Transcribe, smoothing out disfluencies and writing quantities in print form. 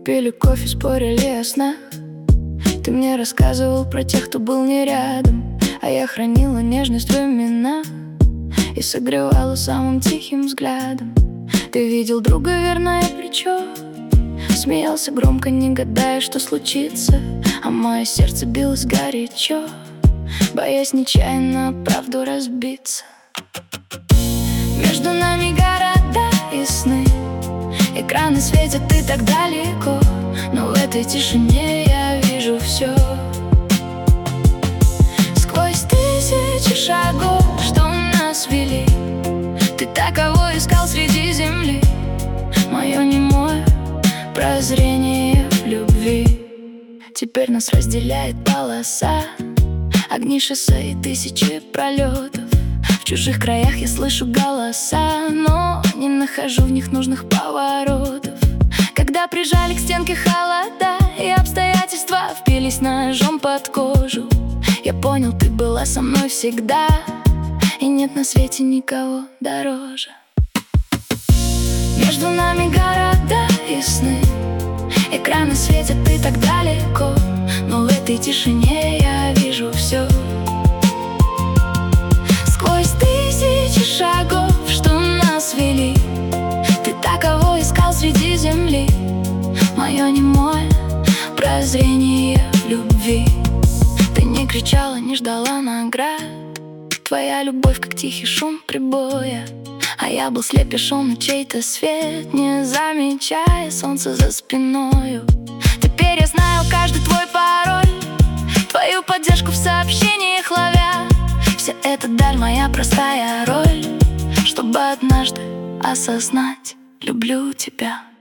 пили кофе, спорили о снах. Ты мне рассказывал про тех, кто был не рядом, а я хранила нежность в именах и согревала самым тихим взглядом. Ты видел друга, верное плечо, смеялся громко, не гадая, что случится, а мое сердце билось горячо, боясь нечаянно правду разбиться. Между нами города и сны, экраны светят, ты так далеко, но в этой тишине я вижу все. Сквозь тысячи шагов, что нас вели, ты так кого искал среди земли. Мое немое прозрение в любви. Теперь нас разделяет полоса, огни шоссе и тысячи пролетов. В чужих краях я слышу голоса, но не нахожу в них нужных поворотов. Когда прижали к стенке холода и обстоятельства впились ножом под кожу, я понял, ты была со мной всегда, и нет на свете никого дороже. Между нами города и сны, экраны светят, ты так далеко, но в этой тишине я вижу все. Сквозь тысячи шагов, что нас вели, ты так кого искал среди земли. Мое немое прозрение в любви. Ты не кричала, не ждала наград, твоя любовь как тихий шум прибоя, а я был слепешом на чей-то свет, не замечая солнца за спиною. Теперь я знаю каждый твой пароль, твою поддержку в сообщениях ловя. Вся эта даль моя простая роль, чтобы однажды осознать: люблю тебя.